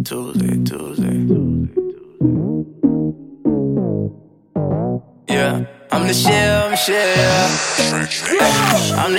Tuesday. Yeah, I'm the shit, yeah. I'm the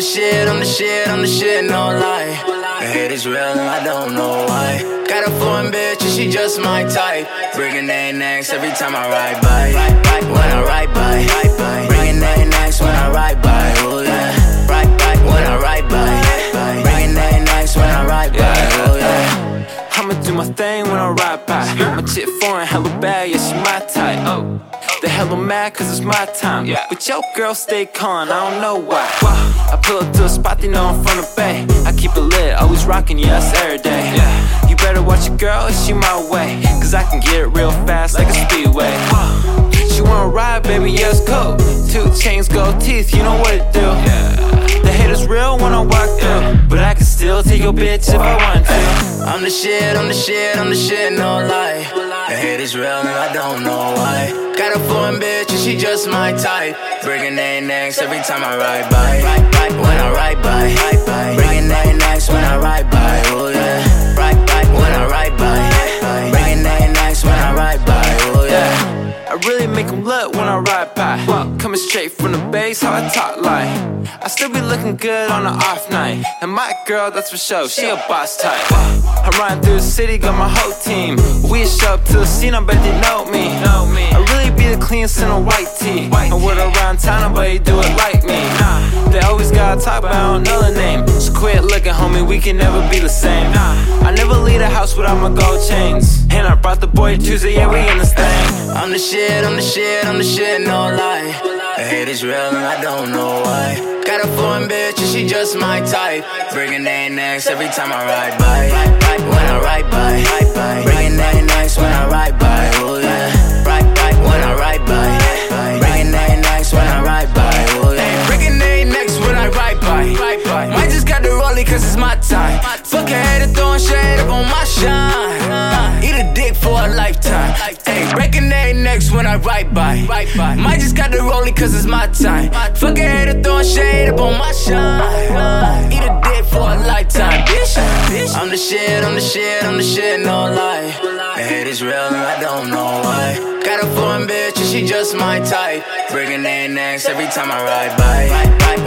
shit, no lie. The hate is real and I don't know why. Got a foreign bitch and she just my type. Bringing their necks every time I ride by. When I ride by, bringing their necks when I ride by. Oh yeah, when I ride by, bringing their necks when I ride by. Oh yeah. I'ma do my thing when I ride by. My chick foreign, hella bad, yeah, she my type. Oh, they hella mad cause it's my time. But your girl stay calm, I don't know why. I pull up to a spot, they know I'm from the Bay. I keep it lit, always rockin', yeah, that's every day. You better watch your girl, she my way. Cause I can get it real fast like a speedway. She wanna ride, baby, yeah, it's cool. 2 chains, gold teeth, you know what it do. The hate is real when I walk through, but I can still take your bitch if I want to. I'm the shit, no lie. The hate is real and I don't know why. Got a foreign bitch and she just my type. Bringing their necks every time I ride by. When I ride by, bringing their necks when I ride by. Oh yeah. When I ride by, bringing their necks when I ride by. Oh yeah. I really make them look when I ride by. Coming straight from the base, how I talk like I still be looking good on an off night. And my girl, that's for sure, she a boss type. I'm riding through the city, got my whole team. We show up to the scene, I bet they know me. I really be the cleanest in a white tee. And word around town, nobody do it like me. They always gotta talk, but I don't know the name. So quit looking, homie, we can never be the same. I never leave the house without my gold chains. And I brought the boy Tuesday, yeah, we in this thing. I'm the shit, no lie. The hate is real and I don't know why. Got a foreign bitch and she just my type. Bringing their necks every time I ride by. When I ride by, bringing their necks when I ride by. Oh yeah. When I ride by, bringing their necks when I ride by. Oh yeah. Bringing their necks when I ride by. Might just got the rollie cause it's my time. Fuck a hater throwing shade up on my shine. Eat a dick for a lifetime. Ayy, breaking their necks when I ride by. Might just got the rollie cause it's my time. Fuck a hater throwing shade up on my shine. Eat a dick for a lifetime, bitch. I'm the shit, no lie. The hate is real and I don't know why. Got a foreign bitch and she just my type. Bringing their necks every time I ride by.